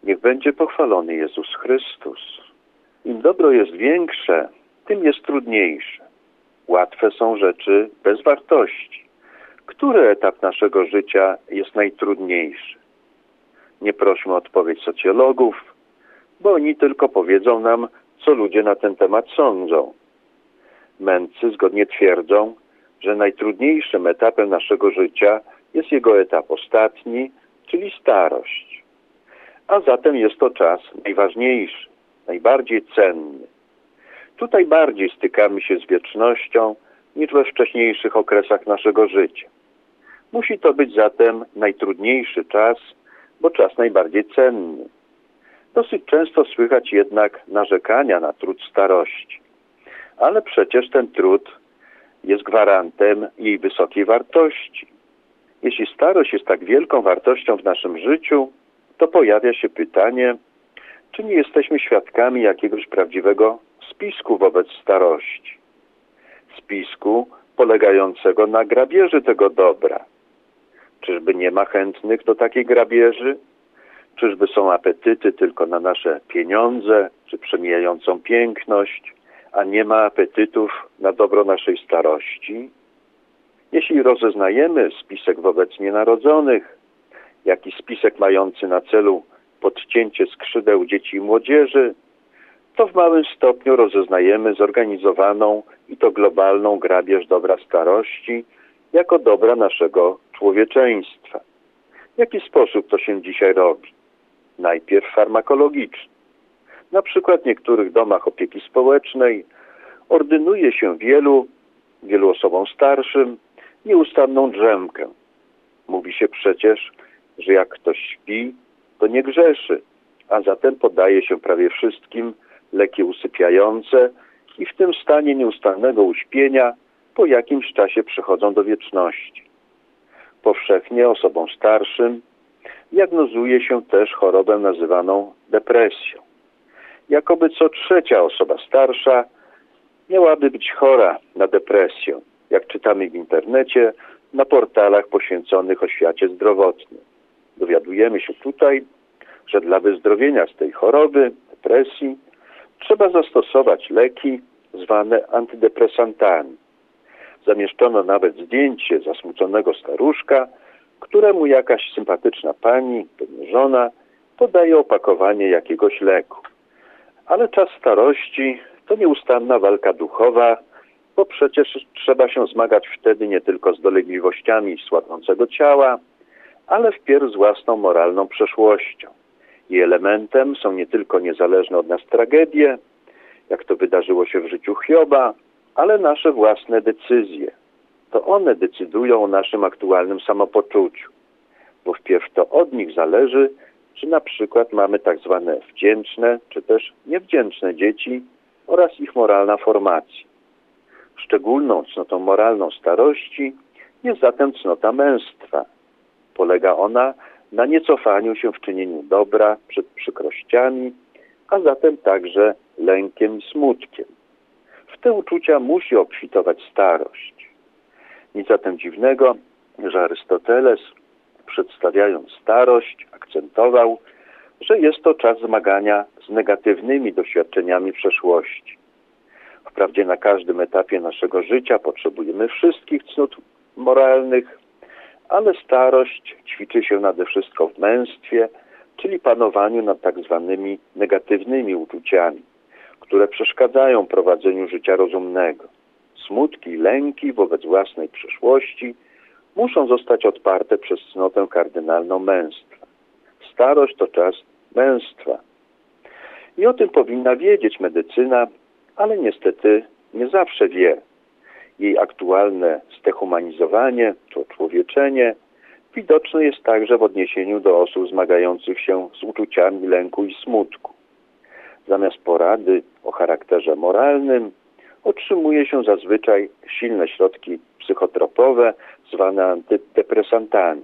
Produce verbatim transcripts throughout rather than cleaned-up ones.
Niech będzie pochwalony Jezus Chrystus. Im dobro jest większe, tym jest trudniejsze. Łatwe są rzeczy bez wartości. Który etap naszego życia jest najtrudniejszy? Nie prośmy o odpowiedź socjologów, bo oni tylko powiedzą nam, co ludzie na ten temat sądzą. Mędrcy zgodnie twierdzą, że najtrudniejszym etapem naszego życia jest jego etap ostatni, czyli starość. A zatem jest to czas najważniejszy, najbardziej cenny. Tutaj bardziej stykamy się z wiecznością niż we wcześniejszych okresach naszego życia. Musi to być zatem najtrudniejszy czas, bo czas najbardziej cenny. Dosyć często słychać jednak narzekania na trud starości. Ale przecież ten trud jest gwarantem jej wysokiej wartości. Jeśli starość jest tak wielką wartością w naszym życiu, to pojawia się pytanie, czy nie jesteśmy świadkami jakiegoś prawdziwego spisku wobec starości. Spisku polegającego na grabieży tego dobra. Czyżby nie ma chętnych do takiej grabieży? Czyżby są apetyty tylko na nasze pieniądze, czy przemijającą piękność, a nie ma apetytów na dobro naszej starości? Jeśli rozeznajemy spisek wobec nienarodzonych, jak i spisek mający na celu podcięcie skrzydeł dzieci i młodzieży, to w małym stopniu rozeznajemy zorganizowaną i to globalną grabież dobra starości jako dobra naszego człowieczeństwa. W jaki sposób to się dzisiaj robi? Najpierw farmakologicznie. Na przykład w niektórych domach opieki społecznej ordynuje się wielu, wielu osobom starszym nieustanną drzemkę. Mówi się przecież, że jak ktoś śpi, to nie grzeszy, a zatem podaje się prawie wszystkim leki usypiające i w tym stanie nieustannego uśpienia po jakimś czasie przechodzą do wieczności. Powszechnie osobom starszym diagnozuje się też chorobę nazywaną depresją. Jakoby co trzecia osoba starsza miałaby być chora na depresję, jak czytamy w internecie, na portalach poświęconych oświacie zdrowotnej. Dowiadujemy się tutaj, że dla wyzdrowienia z tej choroby, depresji, trzeba zastosować leki zwane antydepresantami. Zamieszczono nawet zdjęcie zasmuconego staruszka, któremu jakaś sympatyczna pani, pewnie żona, podaje opakowanie jakiegoś leku. Ale czas starości to nieustanna walka duchowa, bo przecież trzeba się zmagać wtedy nie tylko z dolegliwościami słabnącego ciała, ale wpierw z własną moralną przeszłością. I elementem są nie tylko niezależne od nas tragedie, jak to wydarzyło się w życiu Hioba, ale nasze własne decyzje. To one decydują o naszym aktualnym samopoczuciu, bo wpierw to od nich zależy, czy na przykład mamy tak zwane wdzięczne, czy też niewdzięczne dzieci oraz ich moralna formacja. Szczególną cnotą moralną starości jest zatem cnota męstwa. Polega ona na niecofaniu się w czynieniu dobra przed przykrościami, a zatem także lękiem i smutkiem. W te uczucia musi obfitować starość. Nic zatem dziwnego, że Arystoteles, przedstawiając starość, akcentował, że jest to czas zmagania z negatywnymi doświadczeniami przeszłości. Wprawdzie na każdym etapie naszego życia potrzebujemy wszystkich cnót moralnych, ale starość ćwiczy się nade wszystko w męstwie, czyli panowaniu nad tak zwanymi negatywnymi uczuciami, które przeszkadzają prowadzeniu życia rozumnego. Smutki i lęki wobec własnej przyszłości muszą zostać odparte przez cnotę kardynalną męstwa. Starość to czas męstwa. I o tym powinna wiedzieć medycyna, ale niestety nie zawsze wie. Jej aktualne zdehumanizowanie, to człowieczenie, widoczne jest także w odniesieniu do osób zmagających się z uczuciami lęku i smutku. Zamiast porady o charakterze moralnym otrzymuje się zazwyczaj silne środki psychotropowe zwane antydepresantami.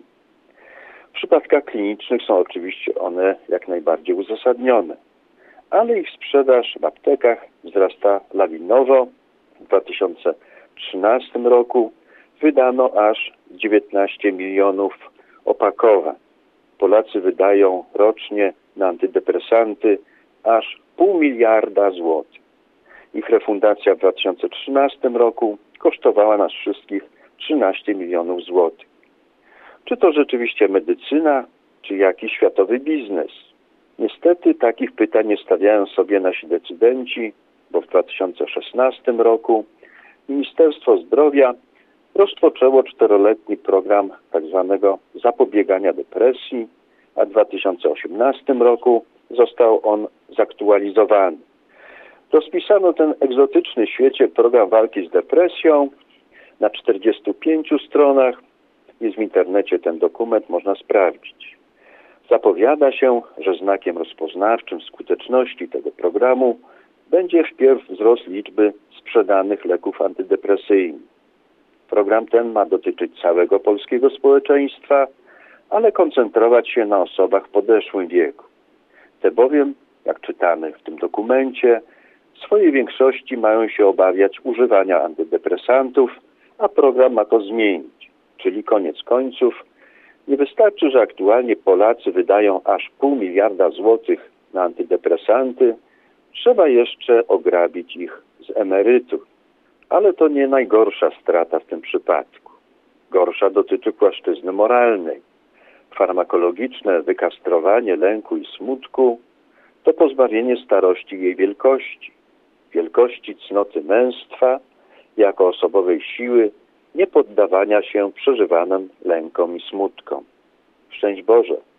W przypadkach klinicznych są oczywiście one jak najbardziej uzasadnione, ale ich sprzedaż w aptekach wzrasta lawinowo. W dwa tysiące trzynastym roku wydano aż dziewiętnaście milionów opakowań. Polacy wydają rocznie na antydepresanty aż pół miliarda złotych. Ich refundacja w dwa tysiące trzynastym roku kosztowała nas wszystkich trzynaście milionów złotych. Czy to rzeczywiście medycyna, czy jakiś światowy biznes? Niestety takich pytań nie stawiają sobie nasi decydenci, bo w dwa tysiące szesnastym roku Ministerstwo Zdrowia rozpoczęło czteroletni program tzw. zapobiegania depresji, a w dwa tysiące osiemnastym roku został on zaktualizowany. Rozpisano ten egzotyczny w świecie program walki z depresją na czterdziestu pięciu stronach. Jest w internecie ten dokument, można sprawdzić. Zapowiada się, że znakiem rozpoznawczym skuteczności tego programu będzie wpierw wzrost liczby sprzedanych leków antydepresyjnych. Program ten ma dotyczyć całego polskiego społeczeństwa, ale koncentrować się na osobach w podeszłym wieku. Te bowiem, jak czytamy w tym dokumencie, w swojej większości mają się obawiać używania antydepresantów, a program ma to zmienić. Czyli koniec końców, nie wystarczy, że aktualnie Polacy wydają aż pół miliarda złotych na antydepresanty, trzeba jeszcze ograbić ich z emerytur. Ale to nie najgorsza strata w tym przypadku. Gorsza dotyczy płaszczyzny moralnej. Farmakologiczne wykastrowanie lęku i smutku to pozbawienie starości jej wielkości, wielkości cnoty męstwa jako osobowej siły nie poddawania się przeżywanym lękom i smutkom. Szczęść Boże!